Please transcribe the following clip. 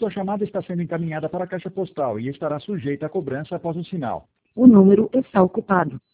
Sua chamada está sendo encaminhada para a caixa postal e estará sujeita a cobrança após o sinal. O número está ocupado.